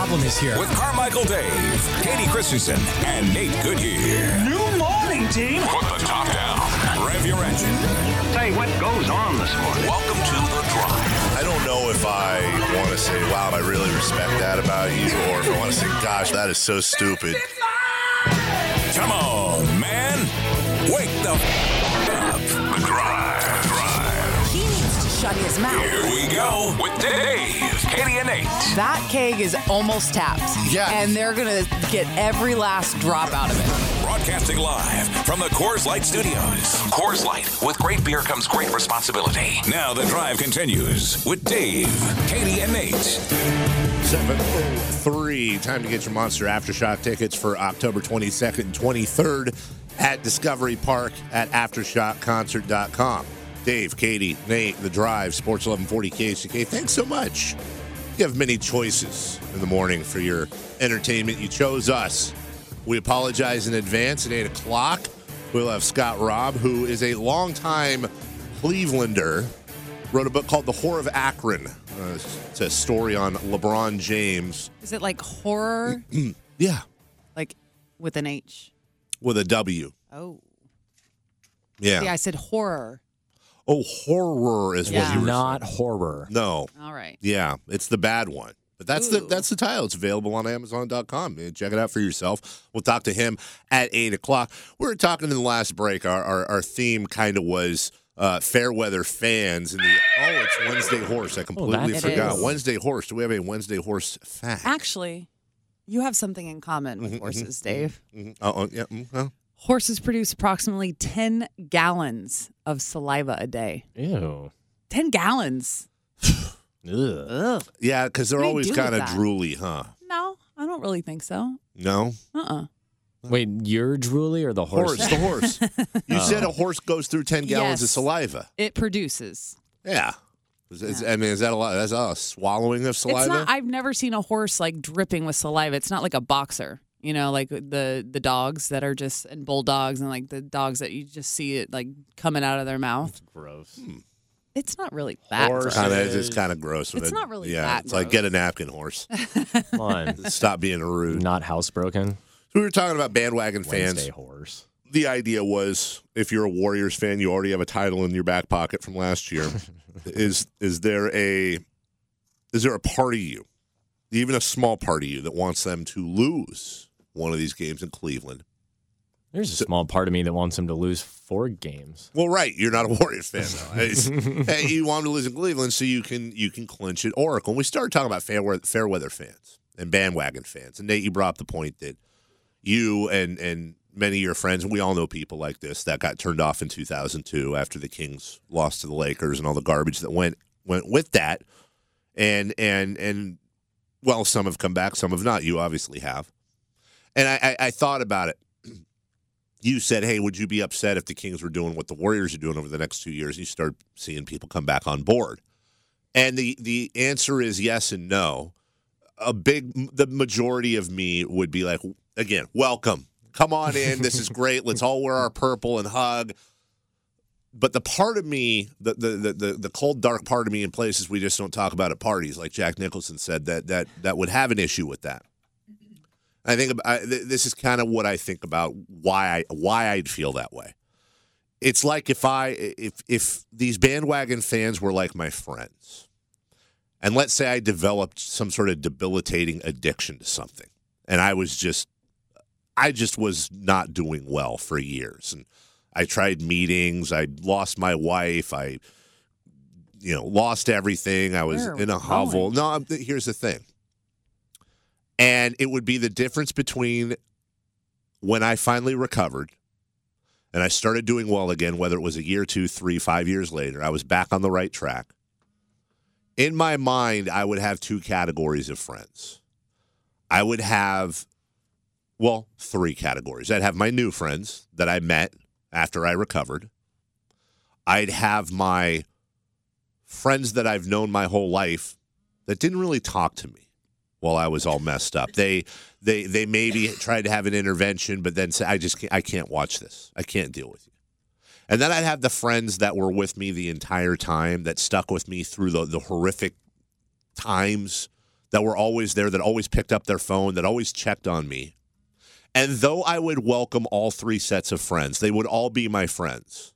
problem is here. With Carmichael Dave, Katie Christensen, and Nate Goodyear. New morning, team. Put the top down. Rev your engine. Say what goes on this morning. Welcome to The Drive. I don't know if I want to say, wow, I really respect that about you, or if I want to say, gosh, that is so stupid. Come on, man. Wake the up. The Drive. He needs to shut his mouth. Here we go with Dave, Katie, and Nate. That keg is almost tapped. Yeah. And they're going to get every last drop out of it. Broadcasting live from the Coors Light Studios. Coors Light. With great beer comes great responsibility. Now The Drive continues with Dave, Katie, and Nate. 7:03. Time to get your Monster Aftershock tickets for October 22nd and 23rd at Discovery Park at AftershockConcert.com. Dave, Katie, Nate, The Drive, Sports 1140 KHTK. Thanks so much. You have many choices in the morning for your entertainment. You chose us. We apologize in advance. At 8 o'clock, we'll have Scott Robb, who is a longtime Clevelander, wrote a book called The Whore of Akron. It's a story on LeBron James. Is it like horror? Yeah, Like with an H? with a W. Oh. Yeah. Yeah, I said horror. Oh, horror is what Yeah. you were Not saying. horror. No. All right. Yeah, it's the bad one. But that's Ooh. the title. It's available on Amazon.com. Check it out for yourself. We'll talk to him at 8 o'clock. We were talking in the last break. Our theme kind of was fair weather fans. And it's Wednesday Horse. I completely It forgot. is. Wednesday Horse. Do we have a Wednesday Horse fact? Actually, you have something in common with horses, Dave. Yeah. Horses produce approximately 10 gallons of saliva a day. Ew. 10 gallons. Ugh. Ugh. Yeah, because they're What do you always do kind of with that? drooly, huh? No, I don't really think so. No? Wait, you're drooly or the horse? Horse, the horse. You said a horse goes through 10 gallons of Yes. saliva. It produces. Yeah. I mean, is that a lot? That's a swallowing of saliva? It's not. I've never seen a horse like dripping with saliva. It's not like a boxer. You know, like the dogs that are just and bulldogs and like the dogs that you just see it like coming out of their mouth. Gross. It's not really that Horse. gross. It's kind of gross. It's not really Yeah, that it's like gross. get a napkin, horse. Come on. Stop being rude. Not housebroken. We were talking about bandwagon fans. Wednesday horse. The idea was, if you're a Warriors fan, you already have a title in your back pocket from last year. Is there a part of you, even a small part of you, that wants them to lose one of these games in Cleveland? There's a small part of me that wants him to lose 4 games. Well, right, you're not a Warriors fan though. Hey, you want them to lose in Cleveland so you can clinch at Oracle. And we started talking about fair weather fans and bandwagon fans. And Nate, you brought up the point that you and many of your friends, and we all know people like this, that got turned off in 2002 after the Kings lost to the Lakers and all the garbage that went with that. And well, some have come back, some have not. You obviously have. And I thought about it. You said, hey, would you be upset if the Kings were doing what the Warriors are doing over the next 2 years? And you start seeing people come back on board. And the answer is yes and no. The majority of me would be like, again, welcome. Come on in. This is great. Let's all wear our purple and hug. But the part of me, the cold, dark part of me in places we just don't talk about at parties, like Jack Nicholson said, that would have an issue with that. I think this is kind of what I think about why I'd feel that way. It's like if these bandwagon fans were like my friends, and let's say I developed some sort of debilitating addiction to something, and I just was not doing well for years, and I tried meetings, I lost my wife, I lost everything. I was in a hovel. No, here's the thing. And it would be the difference between when I finally recovered and I started doing well again, whether it was a year, 2, 3, 5 years later, I was back on the right track. In my mind, I would have 2 categories of friends. I would have, 3 categories. I'd have my new friends that I met after I recovered. I'd have my friends that I've known my whole life that didn't really talk to me while I was all messed up. They maybe tried to have an intervention, but then say, I can't watch this. I can't deal with you. And then I'd have the friends that were with me the entire time, that stuck with me through the horrific times that were always there, that always picked up their phone, that always checked on me. And though I would welcome all 3 sets of friends, they would all be my friends.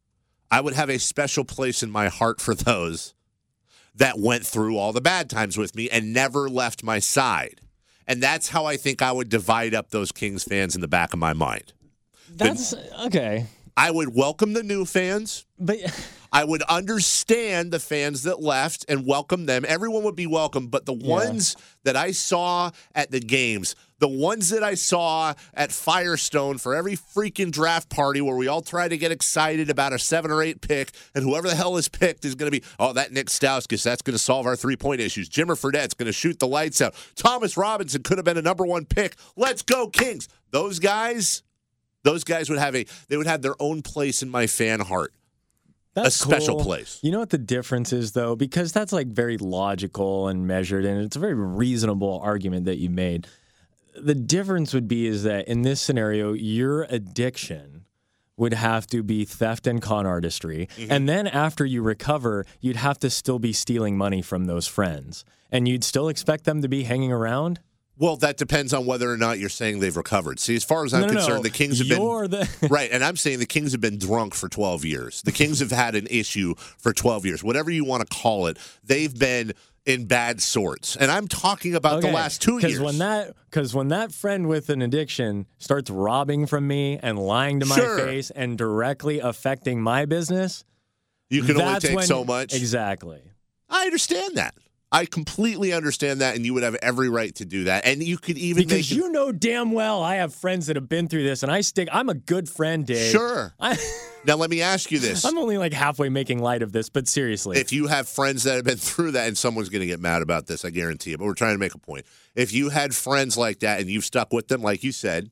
I would have a special place in my heart for those that went through all the bad times with me and never left my side. And that's how I think I would divide up those Kings fans in the back of my mind. That's okay. I would welcome the new fans. But I would understand the fans that left and welcome them. Everyone would be welcome, but the ones that I saw at the games, the ones that I saw at Firestone for every freaking draft party where we all try to get excited about a 7 or 8 pick, and whoever the hell is picked is going to be, oh, that Nick Stauskas, that's going to solve our 3-point issues. Jimmer Fredette's going to shoot the lights out. Thomas Robinson could have been a number 1 pick. Let's go, Kings. Those guys would have their own place in my fan heart. that's a special cool. place. You know what the difference is, though? Because that's like very logical and measured, and it's a very reasonable argument that you made. The difference would be is that in this scenario, your addiction would have to be theft and con artistry. Mm-hmm. And then after you recover, you'd have to still be stealing money from those friends. And you'd still expect them to be hanging around? Well, that depends on whether or not you're saying they've recovered. See, as far as I'm concerned, the Kings have been right, and I'm saying the Kings have been drunk for 12 years. The Kings have had an issue for 12 years. Whatever you want to call it, they've been in bad sorts. And I'm talking about the last 2 years. Because when that friend with an addiction starts robbing from me and lying to my face and directly affecting my business, you can only take so much. Exactly. I understand that. I completely understand that, and you would have every right to do that. And you could even because you know damn well I have friends that have been through this, and I'm a good friend, Dave. Sure. Now let me ask you this: I'm only like halfway making light of this, but seriously, if you have friends that have been through that, and someone's going to get mad about this, I guarantee it. But we're trying to make a point. If you had friends like that, and you've stuck with them, like you said,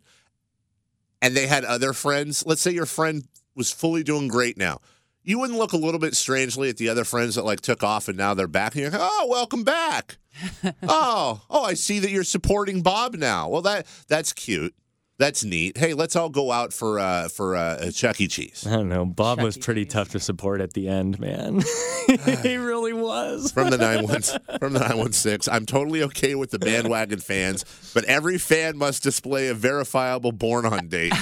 and they had other friends, let's say your friend was fully doing great now. You wouldn't look a little bit strangely at the other friends that like took off and now they're back. And you're like, oh, welcome back. oh, I see that you're supporting Bob now. Well, that's cute. That's neat. Hey, let's all go out for a Chuck E. Cheese. I don't know. Bob was pretty tough to support at the end, man. He really was. From the 916, I'm totally okay with the bandwagon fans, but every fan must display a verifiable born-on date.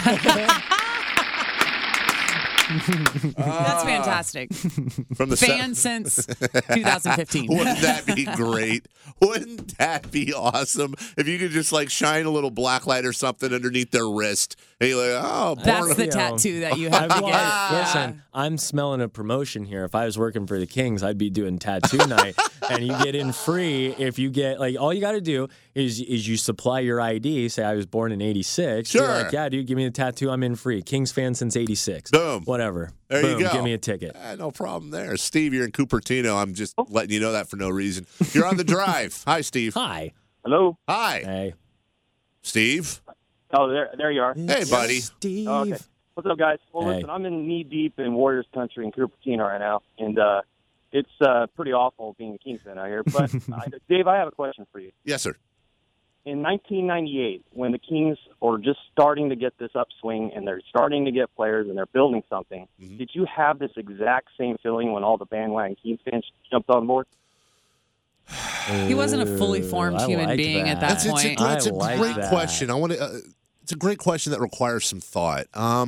That's fantastic. From the fan since 2015. Wouldn't that be great? Wouldn't that be awesome if you could just like shine a little black light or something underneath their wrist and you're like, oh, that's the tattoo that you have to get. Listen, I'm smelling a promotion here. If I was working for the Kings, I'd be doing tattoo night, and you get in free if you get like all you got to do is you supply your ID. Say I was born in '86. Sure. You're like, yeah, dude, give me the tattoo. I'm in free. Kings fan since '86. Boom. Whatever. There Boom, you go. Give me a ticket. No problem there. Steve, you're in Cupertino. I'm just letting you know that for no reason. You're on the drive. Hi, Steve. Hi. Hello. Hi. Hey. Steve. Oh, there you are. Hey, buddy. Steve. Oh, okay. What's up, guys? Well, Hey. listen, I'm in knee deep in Warriors country in Cupertino right now, and it's pretty awful being a Kings fan out here. But Dave, I have a question for you. Yes, sir. In 1998, when the Kings were just starting to get this upswing and they're starting to get players and they're building something, did you have this exact same feeling when all the bandwagon Kings fans jumped on board? He wasn't a fully formed I human like being that. at that point. It's a I like great that. question. I want to. It's a great question that requires some thought.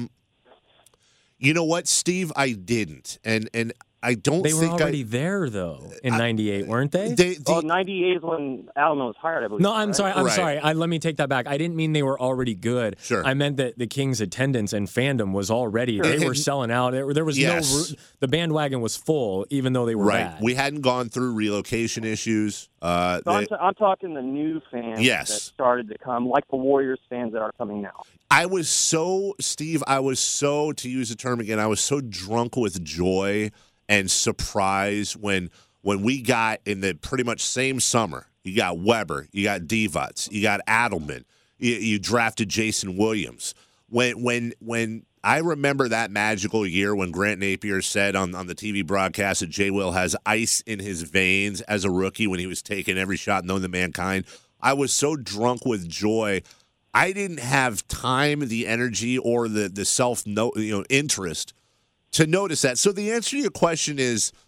You know what, Steve? I didn't, and I don't They were think already there, though, in 98, weren't they? Well, 98 is when Alamo was hired, I believe. No, I'm right? sorry. I'm Right. sorry. Let me take that back. I didn't mean they were already good. Sure. I meant that the Kings' attendance and fandom was already. They were selling out. There was Yes. the bandwagon was full, even though they were right. bad. We hadn't gone through relocation issues. So I'm talking the new fans Yes. that started to come, like the Warriors fans that are coming now. Steve, to use the term again, I was so drunk with joy and surprise when we got in the pretty much same summer. You got Weber, you got Divac, you got Adelman, you drafted Jason Williams. When I remember that magical year when Grant Napier said on the TV broadcast that Jay Will has ice in his veins as a rookie when he was taking every shot known to mankind, I was so drunk with joy. I didn't have time, the energy, or the self interest to notice that. So the answer to your question is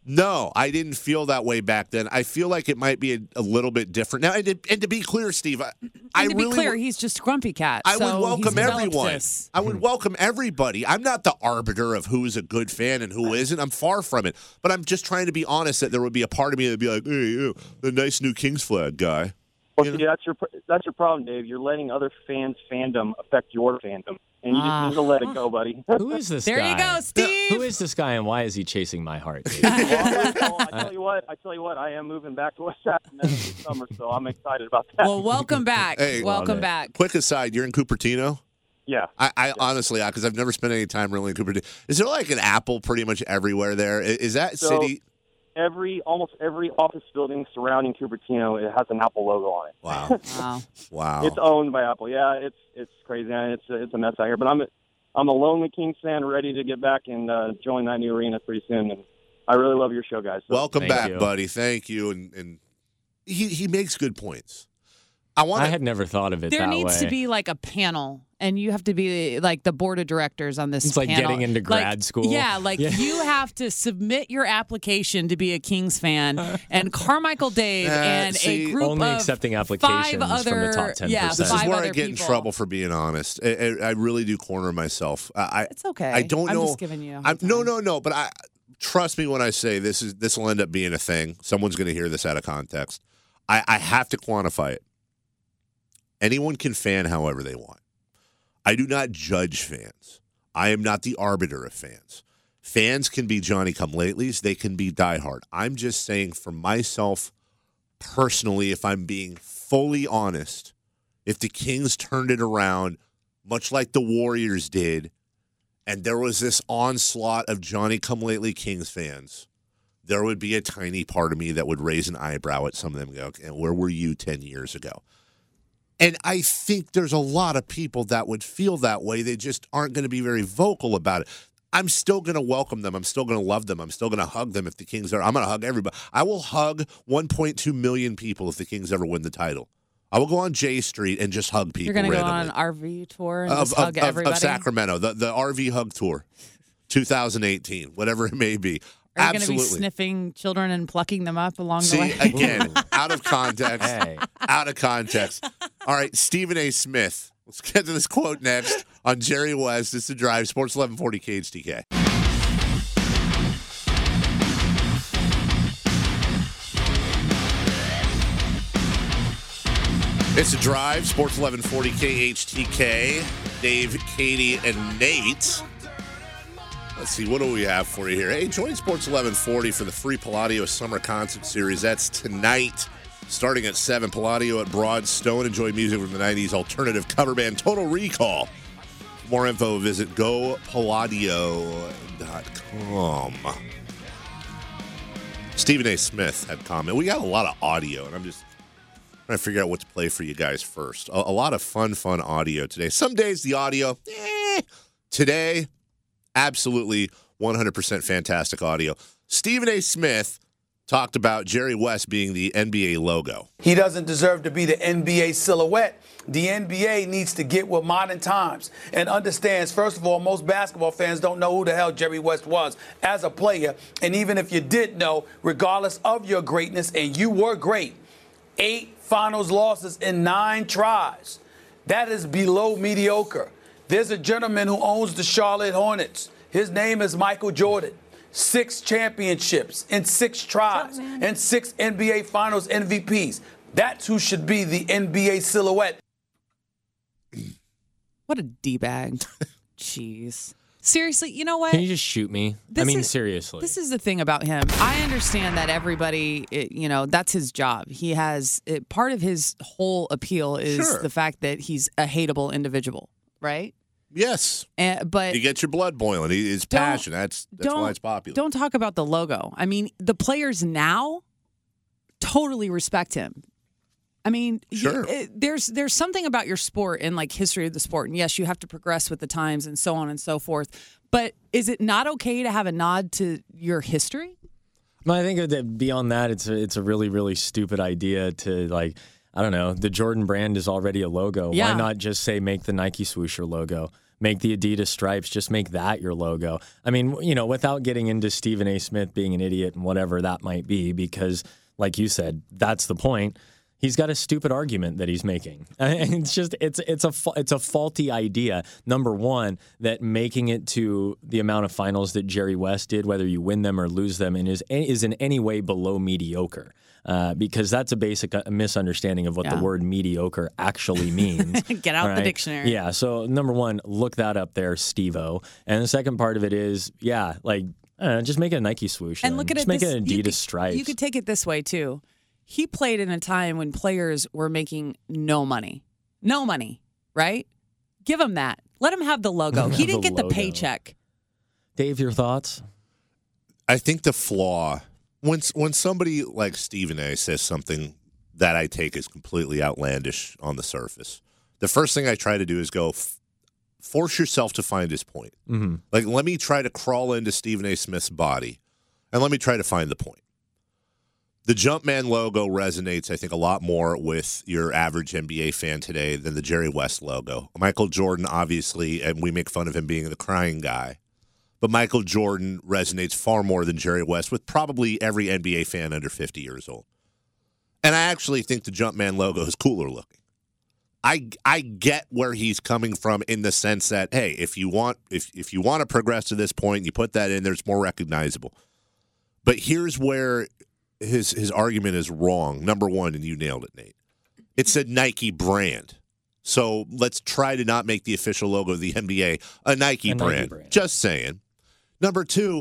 No, I didn't feel that way back then. I feel like it might be a little bit different now. And to be clear, Steve, he's just Grumpy Cat. I so would welcome he's developed everyone. this. I would welcome everybody. I'm not the arbiter of who's a good fan and who isn't. I'm far from it. But I'm just trying to be honest that there would be a part of me that would be like, hey, you, the nice new Kings flag guy. Well, see, that's your problem, Dave. You're letting other fans' fandom affect your fandom, and you just need to let it go, buddy. Who is this There guy? you go, Steve. Who is this guy, and why is he chasing my heart? Dave? Well, I tell you what, I am moving back to West Sacramento this summer, so I'm excited about that. Well, welcome back. Hey, welcome back. Quick aside, you're in Cupertino? Yeah. I honestly, because I've never spent any time really in Cupertino. Is there like an Apple pretty much everywhere there? Is that city? Almost every office building surrounding Cupertino, it has an Apple logo on it. Wow. Wow. Wow. It's owned by Apple. Yeah, it's crazy. It's a mess out here. But I'm a lonely Kings fan, ready to get back and join that new arena pretty soon. And I really love your show, guys. So. Welcome Thank back, you. buddy. Thank you. And he makes good points. I had never thought of it There that needs way. to be like a panel, and you have to be like the board of directors on this It's like panel. getting into grad Like, school. Yeah, you have to submit your application to be a Kings fan, and Carmichael Dave and see, a group only of accepting applications five from other, the top 10%. Yeah, This is five where I other get in people. trouble for being honest. I really do corner myself. It's okay. I don't know. I'm just giving you. A hard No, time. no. But trust me when I say this will end up being a thing. Someone's going to hear this out of context. I have to quantify it. Anyone can fan however they want. I do not judge fans. I am not the arbiter of fans. Fans can be Johnny-come-latelys. They can be diehard. I'm just saying for myself personally, if I'm being fully honest, if the Kings turned it around, much like the Warriors did, and there was this onslaught of Johnny-come-lately Kings fans, there would be a tiny part of me that would raise an eyebrow at some of them and go, and where were you 10 years ago? And I think there's a lot of people that would feel that way. They just aren't going to be very vocal about it. I'm still going to welcome them. I'm still going to love them. I'm still going to hug them if the Kings are. I'm going to hug everybody. I will hug 1.2 million people if the Kings ever win the title. I will go on J Street and just hug people. You're going to go randomly. on an RV tour and just hug everybody? Of Sacramento, the RV Hug Tour 2018, whatever it may be. Are you going to Absolutely. be sniffing children and plucking them up along the See, way? again, out of context. Hey. Out of context. All right, Stephen A. Smith. Let's get to this quote next on Jerry West. It's The Drive, Sports 1140 KHTK. It's The Drive, Sports 1140 KHTK. Dave, Katie, and Nate. Let's see, what do we have for you here? Hey, join Sports 1140 for the free Palladio Summer Concert Series. That's tonight, starting at 7. Palladio at Broadstone. Enjoy music from the 90s alternative cover band Total Recall. For more info, visit gopalladio.com. Stephen A. Smith had comment. We got a lot of audio, and I'm just trying to figure out what to play for you guys first. A lot of fun audio today. Some days the audio, Today, absolutely 100% fantastic audio. Stephen A. Smith talked about Jerry West being the NBA logo. He doesn't deserve to be the NBA silhouette. The NBA needs to get with modern times and understands, first of all, most basketball fans don't know who the hell Jerry West was as a player. And even if you did know, regardless of your greatness, and you were great, 8 finals losses in 9 tries. That is below mediocre. There's a gentleman who owns the Charlotte Hornets. His name is Michael Jordan. 6 championships in 6 tries and 6 NBA Finals MVPs. That's who should be the NBA silhouette. What a D-bag. Jeez. Seriously, you know what? Can you just shoot me? Seriously. This is the thing about him. I understand that everybody, that's his job. He has, part of his whole appeal is Sure. the fact that he's a hateable individual, right? Yes. But You get your blood boiling. His passion. That's why it's popular. Don't talk about the logo. I mean, the players now totally respect him. I mean, Sure. there's something about your sport and like history of the sport, and yes, you have to progress with the times and so on and so forth. But is it not okay to have a nod to your history? No, I think that beyond that, it's a really, really stupid idea to I don't know, the Jordan brand is already a logo. Yeah. Why not just say make the Nike swoosher logo? Make the Adidas stripes, just make that your logo. I mean, without getting into Stephen A. Smith being an idiot and whatever that might be, because like you said, that's the point. He's got a stupid argument that he's making. It's just it's a faulty idea. Number one, that making it to the amount of finals that Jerry West did, whether you win them or lose them, and is in any way below mediocre. Because that's a basic misunderstanding of what the word mediocre actually means. Get out the dictionary. Yeah. So number one, look that up there, Steve-O. And the second part of it is, just make it a Nike swoosh. And look at just it. Make it an Adidas stripes. You could take it this way too. He played in a time when players were making no money, right? Give him that. Let him have the logo. He didn't get the paycheck. Dave, your thoughts? I think the flaw when somebody like Stephen A. says something that I take as completely outlandish on the surface, the first thing I try to do is go force yourself to find his point. Mm-hmm. Like, let me try to crawl into Stephen A. Smith's body, and let me try to find the point. The Jumpman logo resonates, I think, a lot more with your average NBA fan today than the Jerry West logo. Michael Jordan, obviously, and we make fun of him being the crying guy, but Michael Jordan resonates far more than Jerry West with probably every NBA fan under 50 years old. And I actually think the Jumpman logo is cooler looking. I get where he's coming from in the sense that, hey, if you want to progress to this point, you put that in there, it's more recognizable. But here's where his argument is wrong. Number one, and you nailed it, Nate. It said Nike brand. So let's try to not make the official logo of the NBA a Nike brand. Just saying. Number two,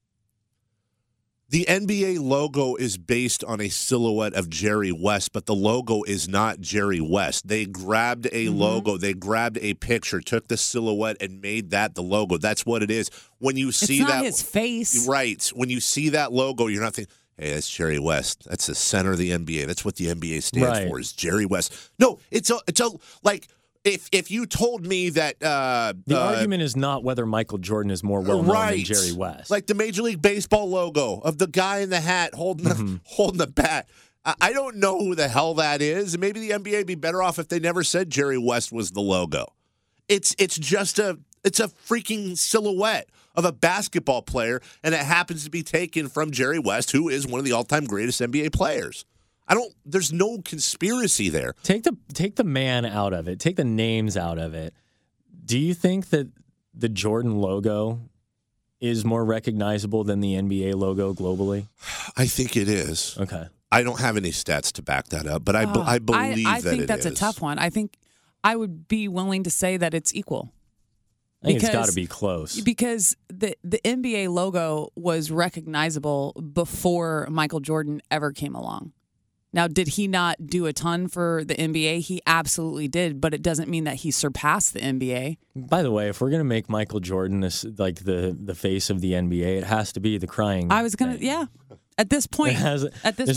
the NBA logo is based on a silhouette of Jerry West, but the logo is not Jerry West. They grabbed a logo, they grabbed a picture, took the silhouette, and made that the logo. That's what it is. When you see it's not that, his face, right? When you see that logo, you're not thinking, hey, that's Jerry West. That's the center of the NBA. That's what the NBA stands for, is Jerry West. No, it's a like if you told me that the argument is not whether Michael Jordan is more well known than Jerry West. Like the Major League Baseball logo of the guy in the hat holding the bat. I don't know who the hell that is. Maybe the NBA would be better off if they never said Jerry West was the logo. It's just a freaking silhouette of a basketball player, and it happens to be taken from Jerry West, who is one of the all-time greatest NBA players. There's no conspiracy there. Take the man out of it. Take the names out of it. Do you think that the Jordan logo is more recognizable than the NBA logo globally? I think it is. Okay. I don't have any stats to back that up, but I believe I that think it that's is. a tough one. I think I would be willing to say that it's equal. I think it's got to be close. Because the NBA logo was recognizable before Michael Jordan ever came along. Now, did he not do a ton for the NBA? He absolutely did, but it doesn't mean that he surpassed the NBA. By the way, if we're going to make Michael Jordan like the face of the NBA, it has to be the crying. I was going to, yeah. At this point, it has to be.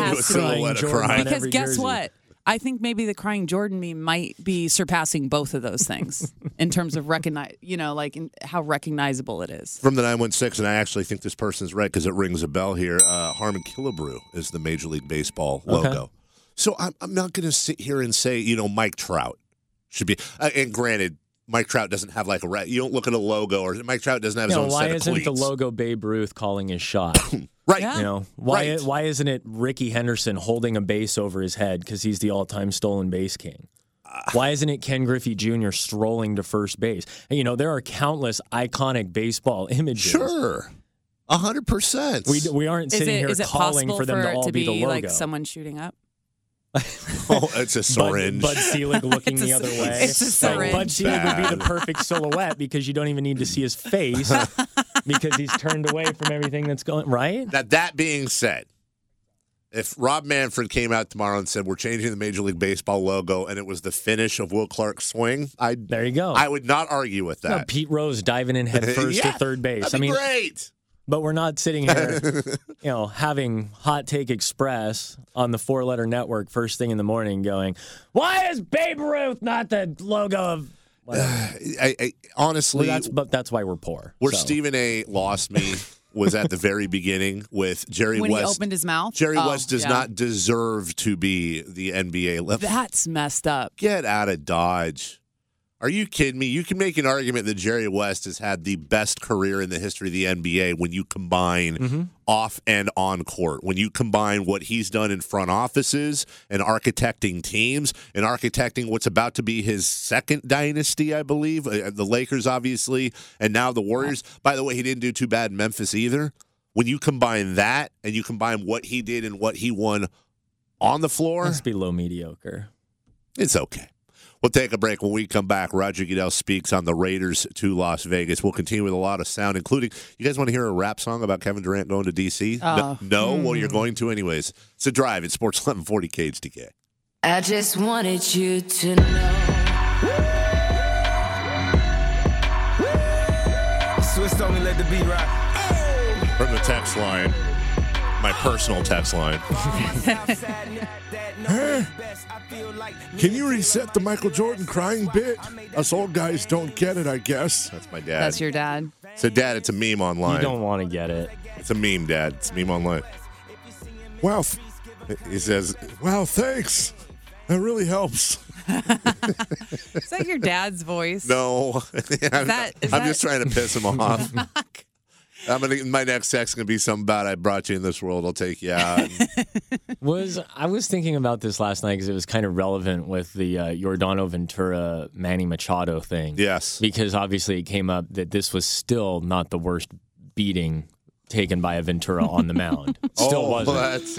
Because guess what? I think maybe the crying Jordan meme might be surpassing both of those things in terms of how recognizable it is. From the 916, and I actually think this person's right because it rings a bell here. Harmon Killebrew is the Major League Baseball logo. Okay. So I'm not going to sit here and say, Mike Trout should be. And granted, Mike Trout doesn't have like you don't look at a logo, or Mike Trout doesn't have his own set of cleats. Why isn't the logo Babe Ruth calling his shot? Right. Yeah. Why isn't it Ricky Henderson holding a base over his head because he's the all-time stolen base king? Why isn't it Ken Griffey Jr. strolling to first base? And, there are countless iconic baseball images. Sure. 100%. We aren't sitting here calling for them to all be the logo. Like someone shooting up? Oh, it's a syringe. Bud Selig looking the other way. It's a syringe. Bud Selig would be the perfect silhouette because you don't even need to see his face because he's turned away from everything that's going right. Now, that being said, if Rob Manfred came out tomorrow and said we're changing the Major League Baseball logo and it was the finish of Will Clark's swing, there you go. I would not argue with that. No, Pete Rose diving in head first to third base. That'd be great. But we're not sitting here, having Hot Take Express on the 4-letter network first thing in the morning going, why is Babe Ruth not the logo of honestly, that's why we're poor. Where Stephen A. lost me was at the very beginning with Jerry West. When he opened his mouth? Jerry West does not deserve to be the NBA level. That's messed up. Get out of Dodge. Are you kidding me? You can make an argument that Jerry West has had the best career in the history of the NBA when you combine off and on court, when you combine what he's done in front offices and architecting teams and architecting what's about to be his second dynasty, I believe, the Lakers, obviously, and now the Warriors. By the way, he didn't do too bad in Memphis either. When you combine that and you combine what he did and what he won on the floor. Must be low mediocre. It's okay. We'll take a break. When we come back, Roger Goodell speaks on the Raiders to Las Vegas. We'll continue with a lot of sound, including, you guys want to hear a rap song about Kevin Durant going to D.C.? No? Well, you're going to anyways. It's a drive. It's Sports 1140 KHTK. I just wanted you to know. Swiss only let the beat rock. From the text line, my personal text line. Can you reset the Michael Jordan crying bit? Us old guys don't get it, I guess. That's my dad. That's your dad. So, Dad, it's a meme online. You don't want to get it. It's a meme, Dad. It's a meme online. Wow. He says, wow, thanks. That really helps. Is that your dad's voice? No. I'm just trying to piss him off. My next text is going to be something about I brought you in this world. I'll take you out. I was thinking about this last night because it was kind of relevant with the Giordano Ventura Manny Machado thing. Yes. Because obviously it came up that this was still not the worst beating taken by a Ventura on the mound. Still wasn't.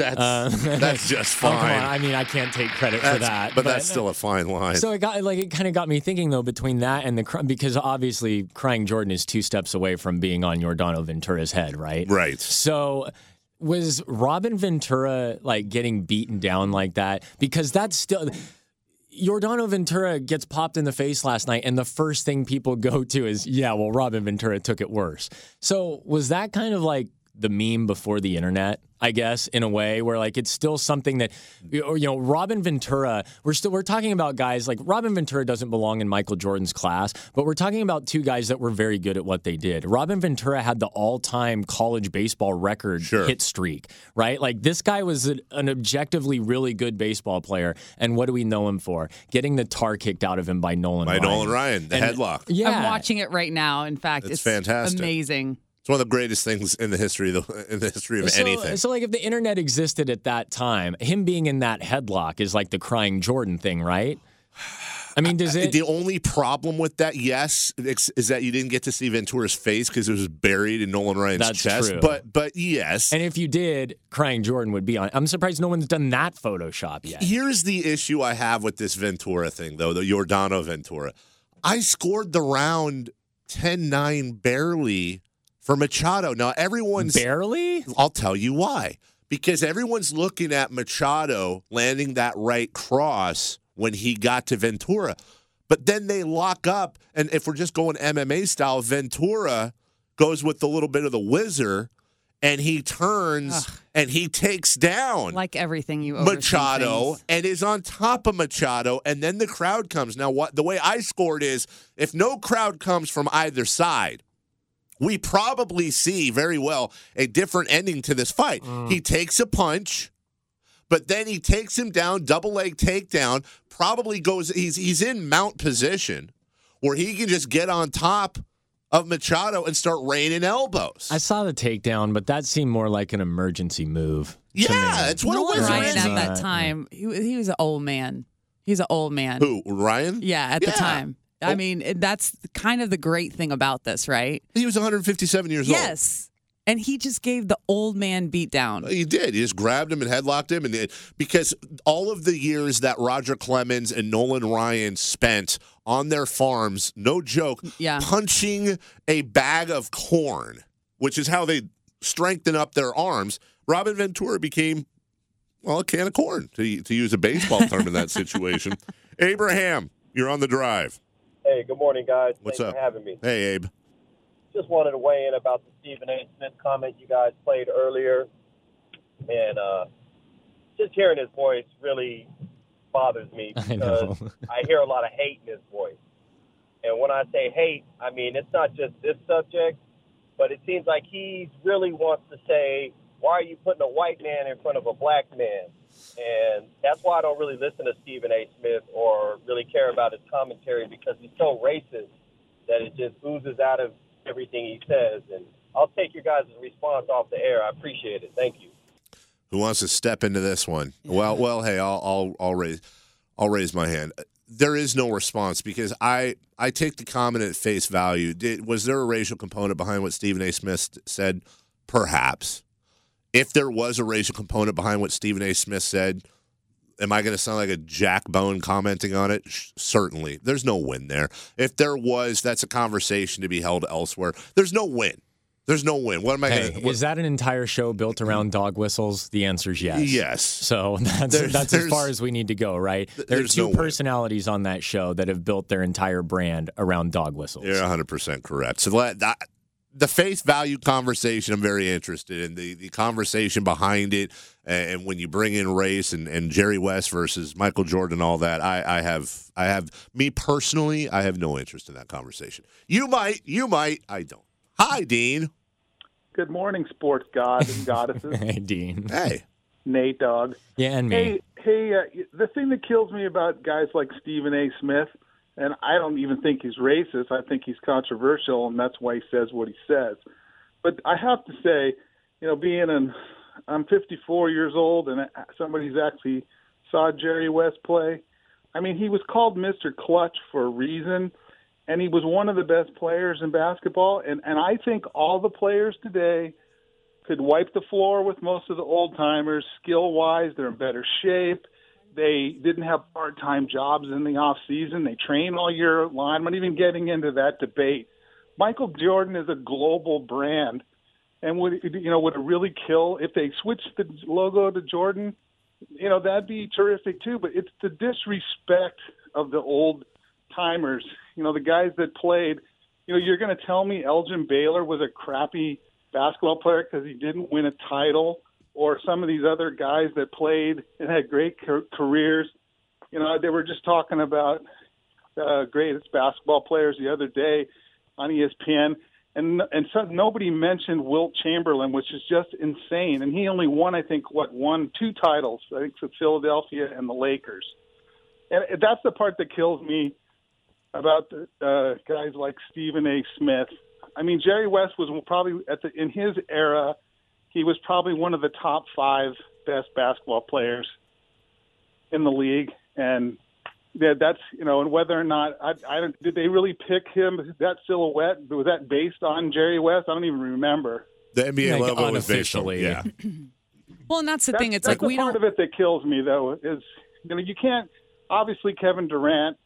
That's just fine. Come on. I mean, I can't take credit for that. But that's still a fine line. So it kind of got me thinking though between that and because obviously Crying Jordan is 2 steps away from being on Giordano Ventura's head, right? Right. So was Robin Ventura like getting beaten down like that? Because that's still. Giordano Ventura gets popped in the face last night, and the first thing people go to is, Robin Ventura took it worse. So was that kind of like the meme before the internet, I guess, in a way, where like it's still something that, Robin Ventura, we're talking about guys like Robin Ventura doesn't belong in Michael Jordan's class, but we're talking about 2 guys that were very good at what they did. Robin Ventura had the all-time college baseball record hit streak, right? Like this guy was an objectively really good baseball player, and what do we know him for? Getting the tar kicked out of him by Nolan Ryan. The headlock. Yeah. I'm watching it right now. In fact, it's fantastic. Amazing. It's one of the greatest things in the history of anything. So, like, if the internet existed at that time, him being in that headlock is like the Crying Jordan thing, right? I mean, does it? The only problem with that, yes, is that you didn't get to see Ventura's face because it was buried in Nolan Ryan's chest. True. But yes. And if you did, Crying Jordan would be on. I'm surprised no one's done that Photoshop yet. Here's the issue I have with this Ventura thing, though, the Giordano Ventura. I scored the round 10-9 barely for Machado. Now, everyone's... Barely? I'll tell you why. Because everyone's looking at Machado landing that right cross when he got to Ventura. But then they lock up, and if we're just going MMA style, Ventura goes with a little bit of the whizzer, and he turns and he takes down like everything you Machado and is on top of Machado, and then the crowd comes. Now, the way I scored is if no crowd comes from either side, we probably see very well a different ending to this fight. He takes a punch, but then he takes him down, double leg takedown, probably goes, he's in mount position where he can just get on top of Machado and start raining elbows. I saw the takedown, but that seemed more like an emergency move. Yeah, it's what it was. Ryan at that time, he was an old man. He's an old man. Who, Ryan? Yeah, at the time. I mean, that's kind of the great thing about this, right? He was 157 years old. Yes. And he just gave the old man beat down. He did. He just grabbed him and headlocked him. Because all of the years that Roger Clemens and Nolan Ryan spent on their farms, no joke, punching a bag of corn, which is how they strengthen up their arms, Robin Ventura became, a can of corn, to use a baseball term in that situation. Abraham, you're on the drive. Hey, good morning, guys. What's Thanks up? for having me. Hey, Abe. Just wanted to weigh in about the Stephen A. Smith comment you guys played earlier. And just hearing his voice really bothers me because I hear a lot of hate in his voice. And when I say hate, I mean, it's not just this subject, but it seems like he really wants to say, why are you putting a white man in front of a black man? And that's why I don't really listen to Stephen A. Smith or really care about his commentary, because he's so racist that it just oozes out of everything he says. And I'll take your guys' response off the air. I appreciate it. Thank you. Who wants to step into this one? Yeah. Well, hey, I'll raise my hand. There is no response because I take the comment at face value. Was there a racial component behind what Stephen A. Smith said? Perhaps. If there was a racial component behind what Stephen A. Smith said, am I going to sound like a jackbone commenting on it? Certainly. There's no win there. If there was, that's a conversation to be held elsewhere. There's no win. There's no win. What am I going to? Is that an entire show built around dog whistles? The answer is yes. Yes. So that's as far as we need to go, right? There are two personalities on that show that have built their entire brand around dog whistles. You're 100% correct. So the face value conversation, I'm very interested in the conversation behind it, and when you bring in race and Jerry West versus Michael Jordan, all that. I have me personally, I have no interest in that conversation. You might, I don't. Hi, Dean. Good morning, sports gods and goddesses. Hey, Dean. Hey. Nate Dogg. Yeah, and me. Hey, the thing that kills me about guys like Stephen A. Smith, and I don't even think he's racist. I think he's controversial, and that's why he says what he says. But I have to say, I'm 54 years old, and somebody's actually saw Jerry West play. I mean, he was called Mr. Clutch for a reason. And he was one of the best players in basketball. And I think all the players today could wipe the floor with most of the old-timers. Skill-wise, they're in better shape. They didn't have part-time jobs in the off-season. They train all year long. I'm not even getting into that debate. Michael Jordan is a global brand. And would it really kill if they switched the logo to Jordan? That'd be terrific too. But it's the disrespect of the old-timers. The guys that played, you're going to tell me Elgin Baylor was a crappy basketball player because he didn't win a title, or some of these other guys that played and had great careers. They were just talking about greatest basketball players the other day on ESPN, and nobody mentioned Wilt Chamberlain, which is just insane. And he only won, I think, two titles, I think, for Philadelphia and the Lakers. And that's the part that kills me about guys like Stephen A. Smith. I mean, Jerry West was probably in his era, he was probably one of the top 5 best basketball players in the league, and that's and whether or not did they really pick him, that silhouette, was that based on Jerry West? I don't even remember. The NBA logo was based on, yeah. Well, and that's the thing. It's that's like part of it that kills me, though, is you can't. Obviously, Kevin Durant.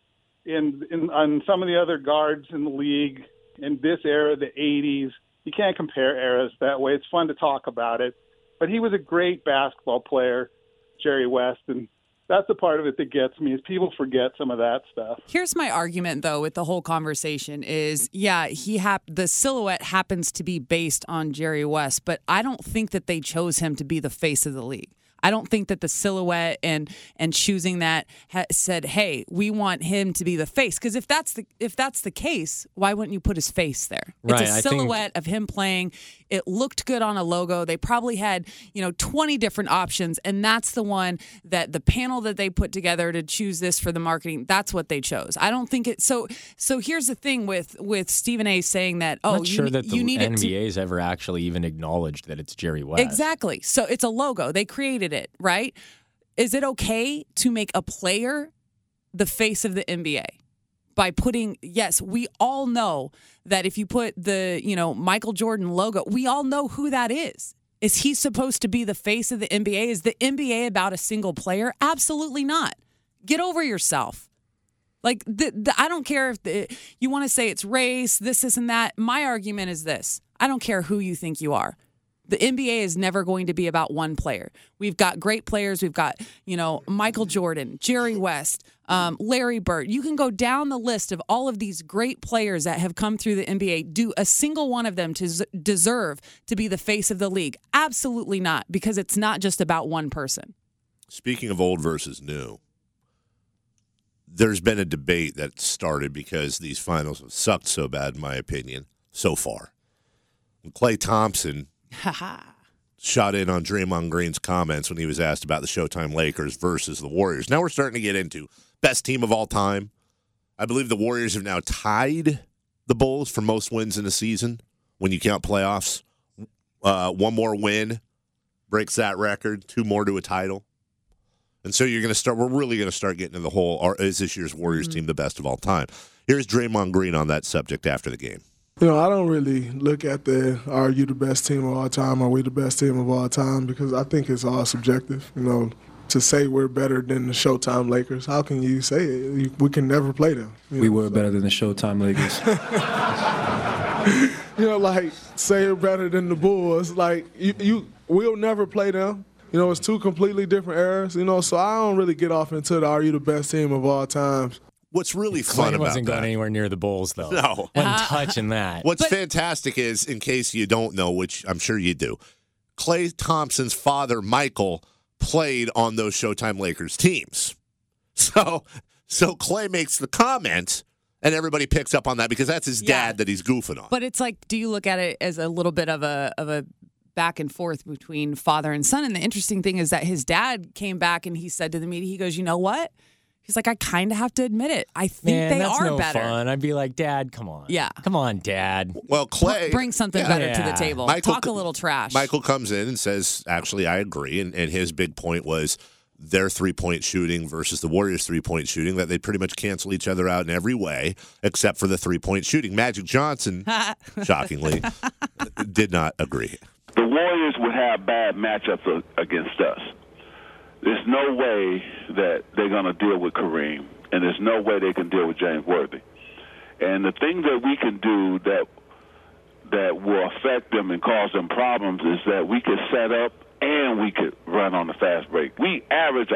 On some of the other guards in the league in this era, the 80s, you can't compare eras that way. It's fun to talk about it. But he was a great basketball player, Jerry West, and that's the part of it that gets me is people forget some of that stuff. Here's my argument, though, with the whole conversation is, the silhouette happens to be based on Jerry West, but I don't think that they chose him to be the face of the league. I don't think that the silhouette and choosing that said, "Hey, we want him to be the face." Because if that's the case, why wouldn't you put his face there? Right, it's a silhouette of him playing. It looked good on a logo. They probably had 20 different options, and that's the one that the panel that they put together to choose this for the marketing. That's what they chose. I don't think it. So here's the thing with Stephen A. saying that. I'm not sure that the NBA's ever actually even acknowledged that it's Jerry West. Exactly. So it's a logo. They created it, right? Is it okay to make a player the face of the NBA by putting, yes, we all know that if you put the, Michael Jordan logo, we all know who that is. Is he supposed to be the face of the NBA? Is the NBA about a single player? Absolutely not. Get over yourself. Like, I don't care if you want to say it's race, this, and that. My argument is this. I don't care who you think you are. The NBA is never going to be about one player. We've got great players. We've got, Michael Jordan, Jerry West, Larry Bird. You can go down the list of all of these great players that have come through the NBA. Do a single one of them to deserve to be the face of the league? Absolutely not, because it's not just about one person. Speaking of old versus new, there's been a debate that started because these finals have sucked so bad, in my opinion, so far. And Klay Thompson shot in on Draymond Green's comments when he was asked about the Showtime Lakers versus the Warriors. Now we're starting to get into best team of all time. I believe the Warriors have now tied the Bulls for most wins in a season when you count playoffs. One more win breaks that record, 2 more to a title. And so we're really going to start getting into the whole, is this year's Warriors team the best of all time? Here's Draymond Green on that subject after the game. I don't really look at are you the best team of all time? Are we the best team of all time? Because I think it's all subjective. To say we're better than the Showtime Lakers, how can you say it? We can never play them. We were better than the Showtime Lakers. Say we're better than the Bulls. We'll never play them. It's 2 completely different eras. So I don't really get off into are you the best team of all times? What's really fun about wasn't going anywhere near the Bulls, though. No. Wasn't touching that. What's fantastic is, in case you don't know, which I'm sure you do, Klay Thompson's father, Michael, played on those Showtime Lakers teams. So Klay makes the comment, and everybody picks up on that because that's his dad that he's goofing on. But it's do you look at it as a little bit of a back and forth between father and son? And the interesting thing is that his dad came back and he said to the media, he goes, you know what? He's like, I kind of have to admit it. I think they are better. Fun. I'd be like, Dad, come on. Yeah. Come on, Dad. Well, Klay. Bring something better to the table. Talk a little trash. Michael comes in and says, actually, I agree. And his big point was their 3-point shooting versus the Warriors' 3-point shooting, that they pretty much cancel each other out in every way except for the 3-point shooting. Magic Johnson, shockingly, did not agree. The Warriors would have bad matchups against us. There's no way that they're going to deal with Kareem, and there's no way they can deal with James Worthy. And the thing that we can do that will affect them and cause them problems is that we could set up and we could run on the fast break. We average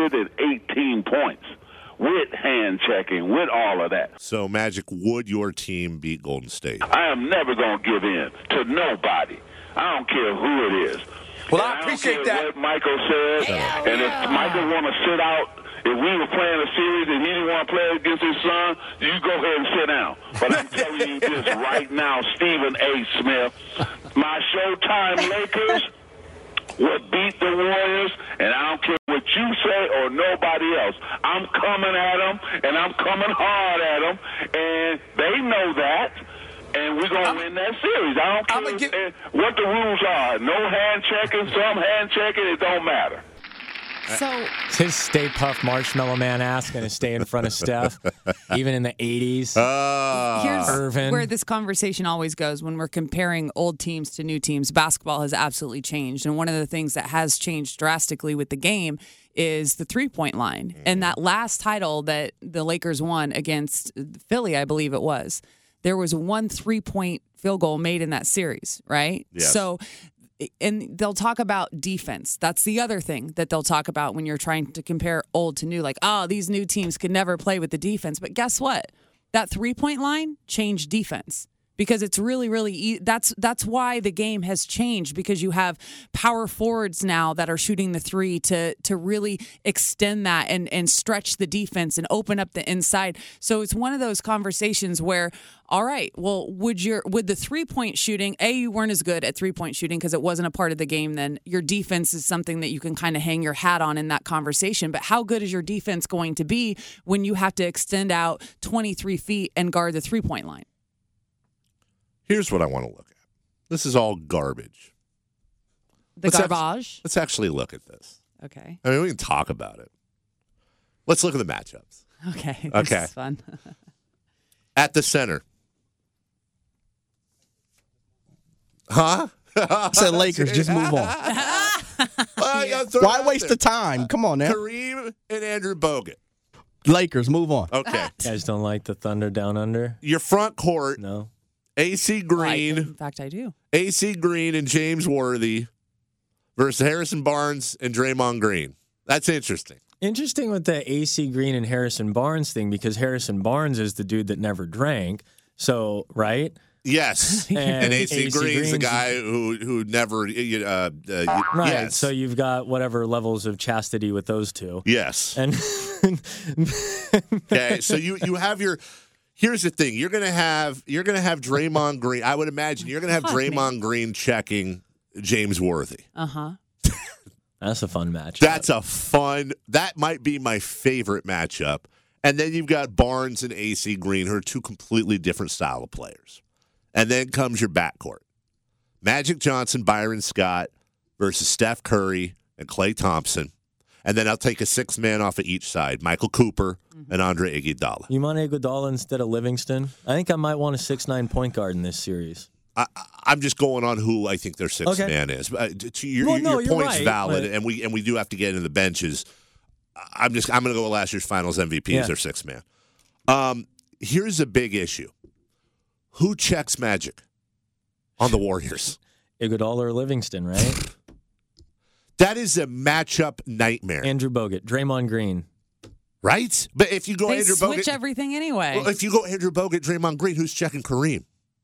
118 points with hand checking, with all of that. So, Magic, would your team beat Golden State? I am never going to give in to nobody. I don't care who it is. Well, I appreciate that. What Michael said, and if Michael want to sit out, if we were playing a series and he didn't want to play against his son, you go ahead and sit down. But I'm telling you this right now, Stephen A. Smith, my Showtime Lakers would beat the Warriors, and I don't care what you say or nobody else. I'm coming at them, and I'm coming hard at them, and they know that. And we're going to win that series. I don't care what the rules are. No hand checking, some hand checking, it don't matter. So is his Stay Puft Marshmallow Man ass going to stay in front of Steph, even in the 80s? Here's Irvin. where this conversation always goes when we're comparing old teams to new teams. Basketball has absolutely changed. And one of the things that has changed drastically with the game is the 3-point line. And that last title that the Lakers won against Philly, I believe it was, there was 1 3-point field goal made in that series, right? Yes. So, and they'll talk about defense. That's the other thing that they'll talk about when you're trying to compare old to new. Like, these new teams could never play with the defense. But guess what? That 3-point line changed defense. Because it's really that's why the game has changed, because you have power forwards now that are shooting the 3 to really extend that and stretch the defense and open up the inside. So it's one of those conversations where, all right, well, would the 3-point shooting, you weren't as good at 3-point shooting because it wasn't a part of the game then. Your defense is something that you can kind of hang your hat on in that conversation. But how good is your defense going to be when you have to extend out 23 feet and guard the 3-point line? Here's what I want to look at. This is all garbage. Garbage? Let's actually look at this. Okay. I mean, we can talk about it. Let's look at the matchups. Okay. This is fun. At the center. Huh? I said Lakers, just move on. Why waste the time? Come on now. Kareem and Andrew Bogut. Lakers, move on. Okay. You guys don't like the Thunder down under? Your front court. No. AC Green. In fact, I do. AC Green and James Worthy versus Harrison Barnes and Draymond Green. That's interesting. Interesting with the AC Green and Harrison Barnes thing, because Harrison Barnes is the dude that never drank. So, right? Yes. And AC Green's the guy who never right. Yes. So you've got whatever levels of chastity with those two. Yes. And okay, so you have your. Here's the thing: you're gonna have Draymond Green. I would imagine you're gonna have Draymond Green checking James Worthy. That's a fun match. That might be my favorite matchup. And then you've got Barnes and AC Green, who are two completely different style of players. And then comes your backcourt. Magic Johnson, Byron Scott versus Steph Curry and Klay Thompson. And then I'll take a sixth man off of each side, Michael Cooper and Andre Iguodala. You want Iguodala instead of Livingston? I think I might want a 6'9" point guard in this series. I'm just going on who I think their sixth man is. Your point's valid, and we do have to get into the benches. I'm going to go with last year's Finals MVP as their sixth man. Here's a big issue: who checks Magic on the Warriors? Iguodala or Livingston, right? That is a matchup nightmare. Andrew Bogut, Draymond Green. Right? But if you go Andrew Bogut... They switch everything anyway. Well, if you go Andrew Bogut, Draymond Green, who's checking Kareem?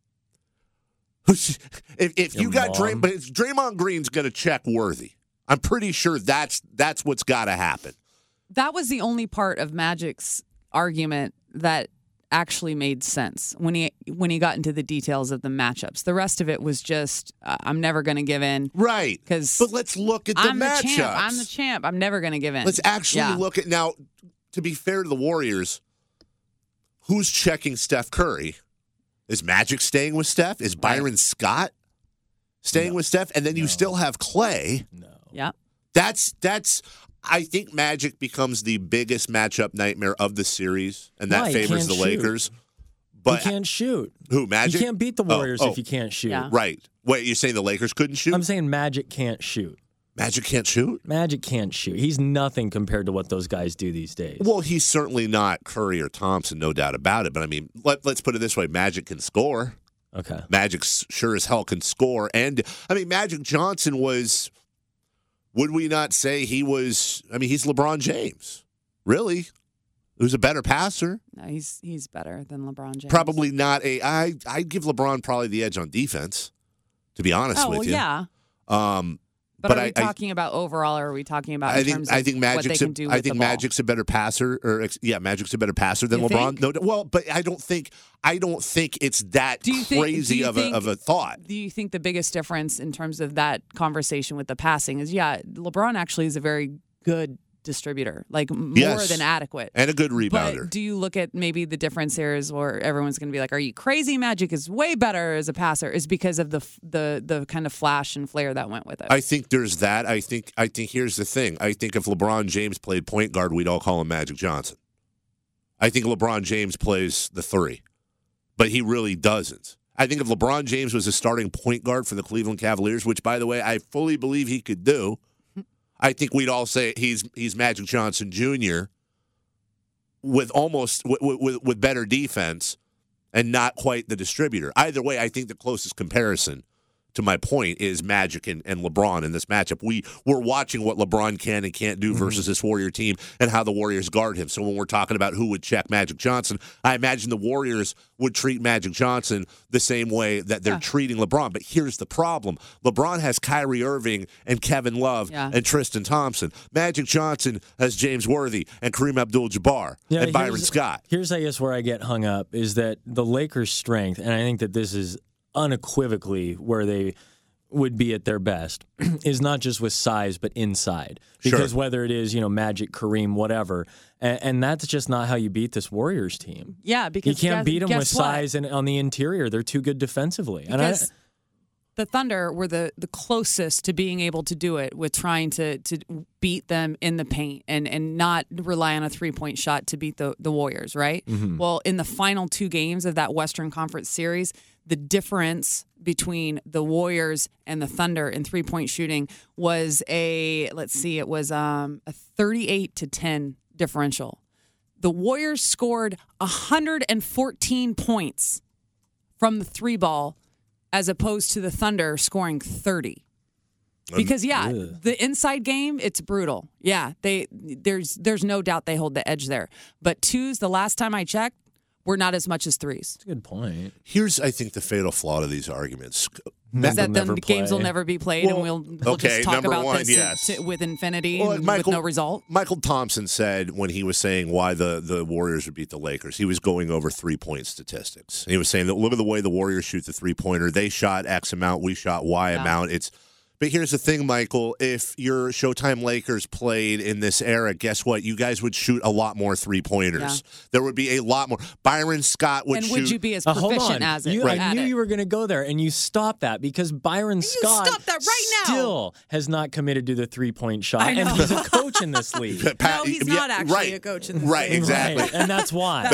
If you got Draymond Green's going to check Worthy. I'm pretty sure that's what's got to happen. That was the only part of Magic's argument that actually made sense when he got into the details of the matchups. The rest of it was just, I'm never going to give in. Right. But let's look at the matchups. I'm the champ. I'm never going to give in. Let's actually look at, now, to be fair to the Warriors, who's checking Steph Curry? Is Magic staying with Steph? Is Byron Scott staying with Steph? And then you still have Klay. No. Yeah. That's. I think Magic becomes the biggest matchup nightmare of the series, and that favors the Lakers. But he can't shoot. Who, Magic? You can't beat the Warriors if you can't shoot. Yeah. Right. Wait, you're saying the Lakers couldn't shoot? I'm saying Magic can't shoot. Magic can't shoot? Magic can't shoot. He's nothing compared to what those guys do these days. Well, he's certainly not Curry or Thompson, no doubt about it. But, I mean, let's put it this way. Magic can score. Okay. Magic sure as hell can score. And, I mean, Magic Johnson was... Would we not say he was? I mean, he's LeBron James. Really? Who's a better passer? No, he's better than LeBron James. Probably not I'd give LeBron probably the edge on defense, to be honest with you. Yeah. But are we talking about overall, or are we talking about in terms of what they can do with the ball? I think Magic's a better passer, Magic's a better passer than LeBron. Think? No, well, but I don't think it's that crazy of a thought. Do you think the biggest difference in terms of that conversation with the passing is, LeBron actually is a very good distributor, like more than adequate. And a good rebounder. But do you look at maybe the difference here is where everyone's going to be like, are you crazy? Magic is way better as a passer, is because of the kind of flash and flair that went with it. I think there's that. I think here's the thing. I think if LeBron James played point guard, we'd all call him Magic Johnson. I think LeBron James plays the three, but he really doesn't. I think if LeBron James was a starting point guard for the Cleveland Cavaliers, which, by the way, I fully believe he could do, I think we'd all say he's Magic Johnson Jr. with with better defense and not quite the distributor. Either way, I think the closest comparison to my point is Magic and LeBron in this matchup. We're watching what LeBron can and can't do versus this Warrior team and how the Warriors guard him. So when we're talking about who would check Magic Johnson, I imagine the Warriors would treat Magic Johnson the same way that they're treating LeBron. But here's the problem. LeBron has Kyrie Irving and Kevin Love and Tristan Thompson. Magic Johnson has James Worthy and Kareem Abdul-Jabbar and Byron Scott. Here's, I guess, where I get hung up is that the Lakers' strength, and I think that this is unequivocally where they would be at their best, is not just with size but inside. Because whether it is, Magic, Kareem, whatever, and that's just not how you beat this Warriors team. Yeah, because you can't beat them with size and on the interior. They're too good defensively. Because the Thunder were the closest to being able to do it with trying to beat them in the paint and not rely on a three-point shot to beat the Warriors, right? Mm-hmm. Well, in the final two games of that Western Conference series, the difference between the Warriors and the Thunder in three-point shooting was a 38-10 differential. The Warriors scored 114 points from the three ball as opposed to the Thunder scoring 30. Because, the inside game, it's brutal. Yeah, there's no doubt they hold the edge there. But twos, the last time I checked, were not as much as threes. That's a good point. Here's, I think, the fatal flaw to these arguments. Is that the games will never be played, and we'll just talk about this with infinity with no result? Michael Thompson said when he was saying why the Warriors would beat the Lakers, he was going over three-point statistics. He was saying that look at the way the Warriors shoot the three-pointer. They shot X amount, we shot Y amount. But here's the thing, Michael. If your Showtime Lakers played in this era, guess what? You guys would shoot a lot more three-pointers. Yeah. There would be a lot more. Byron Scott would shoot. And would you be as proficient as it? I knew you were going to go there, and you stopped that because Byron Scott still has not committed to the three-point shot, and he's a coach in this league. No, he's not actually a coach in this league. Right, exactly. Right. And that's why.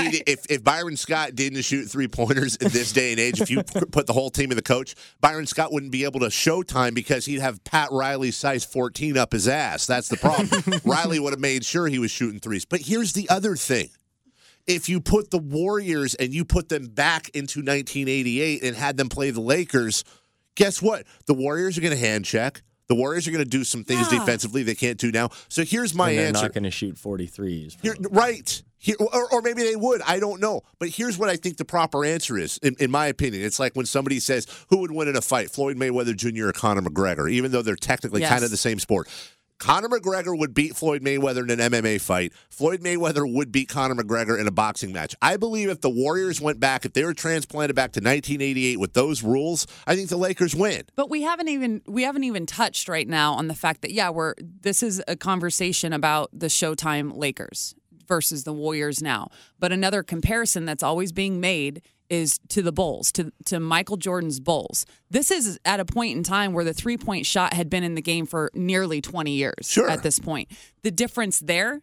If Byron Scott didn't shoot three-pointers in this day and age, if you put the whole team in the coach, Byron Scott wouldn't be able to Showtime because he'd have Pat Riley's size 14 up his ass. That's the problem. Riley would have made sure he was shooting threes. But here's the other thing. If you put the Warriors and you put them back into 1988 and had them play the Lakers, guess what? The Warriors are going to hand check. The Warriors are going to do some things defensively they can't do now. So here's my answer. They're not going to shoot 43s. Right. Or maybe they would. I don't know. But here's what I think the proper answer is, in my opinion. It's like when somebody says, who would win in a fight, Floyd Mayweather Jr. or Conor McGregor, even though they're technically kind of the same sport. Conor McGregor would beat Floyd Mayweather in an MMA fight. Floyd Mayweather would beat Conor McGregor in a boxing match. I believe if the Warriors went back, if they were transplanted back to 1988 with those rules, I think the Lakers win. But we haven't even touched right now on the fact that this is a conversation about the Showtime Lakers versus the Warriors now. But another comparison that's always being made is to the Bulls, to Michael Jordan's Bulls. This is at a point in time where the three-point shot had been in the game for nearly 20 years at this point. The difference there,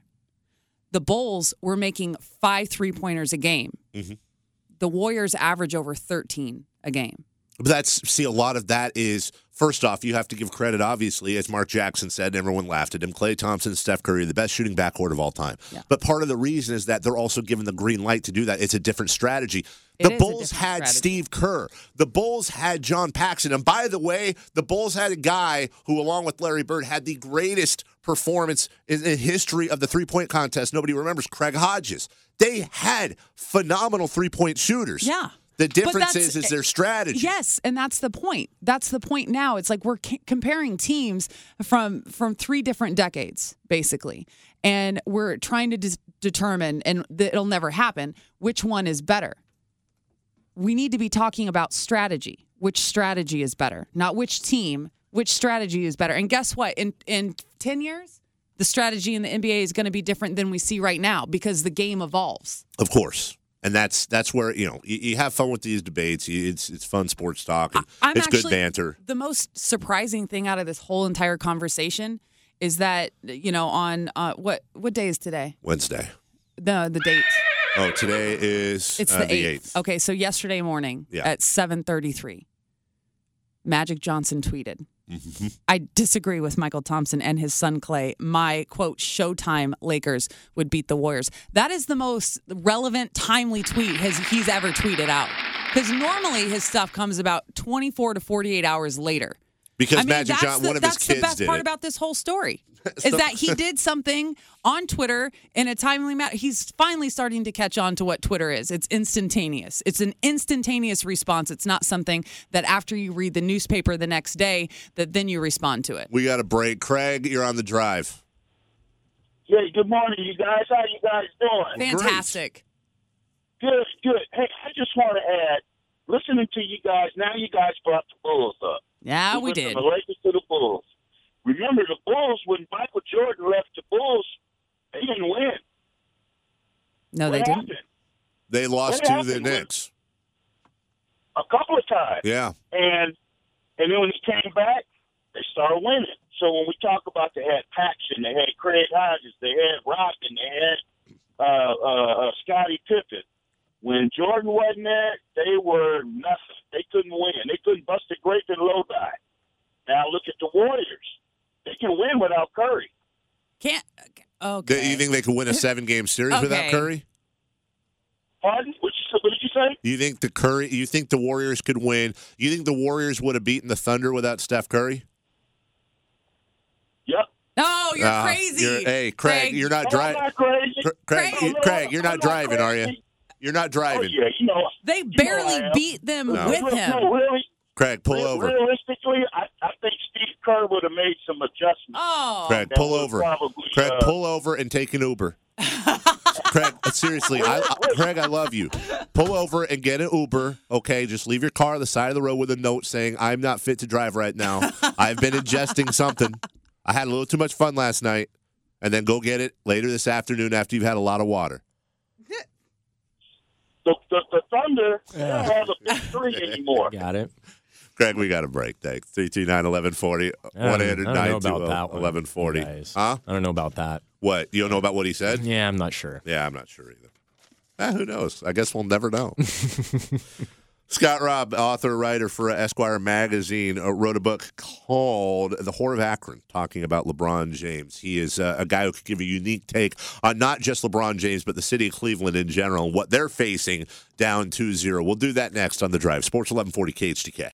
the Bulls were making 5 three-pointers a game. Mm-hmm. The Warriors average over 13 a game. But a lot of that is, first off, you have to give credit, obviously, as Mark Jackson said, everyone laughed at him. Klay Thompson, Steph Curry, the best shooting backcourt of all time. Yeah. But part of the reason is that they're also given the green light to do that. It's a different strategy. The Bulls had Steve Kerr. The Bulls had John Paxson. And by the way, the Bulls had a guy who, along with Larry Bird, had the greatest performance in the history of the three-point contest. Nobody remembers Craig Hodges. They had phenomenal three-point shooters. Yeah. The difference is their strategy. Yes, and that's the point. That's the point now. It's like we're comparing teams from 3 different decades, basically. And we're trying to determine, and it'll never happen, which one is better. We need to be talking about strategy. Which strategy is better? Not which team, which strategy is better. And guess what? In 10 years, the strategy in the NBA is going to be different than we see right now because the game evolves. Of course. And that's where, you have fun with these debates. It's fun sports talk. And it's good banter. The most surprising thing out of this whole entire conversation is that, on what day is today? Wednesday. The date. Oh, today is it's the 8th. Okay, so yesterday morning at 7:33, Magic Johnson tweeted, mm-hmm. I disagree with Michael Thompson and his son Klay. My, quote, Showtime Lakers would beat the Warriors. That is the most relevant, timely tweet he's ever tweeted out. Because normally his stuff comes about 24 to 48 hours later. Because Magic Johnson, one of his kids did it. That's the best part about this whole story, is that he did something on Twitter in a timely manner. He's finally starting to catch on to what Twitter is. It's instantaneous. It's an instantaneous response. It's not something that after you read the newspaper the next day, that then you respond to it. We got a break. Craig, you're on the drive. Yeah, good morning, you guys. How you guys doing? Fantastic. Good. Hey, I just want to add, listening to you guys, now you guys brought the Bulls up. Yeah, we did. From the Lakers to the Bulls. Remember, the Bulls, when Michael Jordan left the Bulls, they didn't win. No, they didn't. They lost to the Knicks. A couple of times. Yeah. And then when he came back, they started winning. So when we talk about they had Paxson, they had Craig Hodges, they had Rodman, they had Scottie Pippen. When Jordan wasn't there, they were nothing. They couldn't win. They couldn't bust a grape in Lodi. Now look at the Warriors. They can win without Curry. Can't. Okay. You think they could win a 7-game series without Curry? Pardon? What did you say? You think the Warriors could win? You think the Warriors would have beaten the Thunder without Steph Curry? Yep. No, you're crazy. Hey, Craig, you're not driving. Craig, you're not driving, are you? You're not driving. Oh, yeah, they barely beat them with him. No, really? Craig, pull over. Realistically, I think Steve Kerr would have made some adjustments. Oh. Craig, pull over. Craig, pull over and take an Uber. Craig, seriously, Craig, I love you. Pull over and get an Uber, okay? Just leave your car on the side of the road with a note saying, I'm not fit to drive right now. I've been ingesting something. I had a little too much fun last night. And then go get it later this afternoon after you've had a lot of water. The Thunder don't have a big three anymore. Got it. Greg, we got a break. Thanks. 329-1140. 1-800-920-1140. Huh? I don't know about that. What? You don't know about what he said? Yeah, I'm not sure. Yeah, I'm not sure either. Who knows? I guess we'll never know. Scott Robb, author, writer for Esquire magazine, wrote a book called The Whore of Akron, talking about LeBron James. He is a guy who could give a unique take on not just LeBron James, but the city of Cleveland in general and what they're facing down 2-0. We'll do that next on The Drive. Sports 1140 KHTK.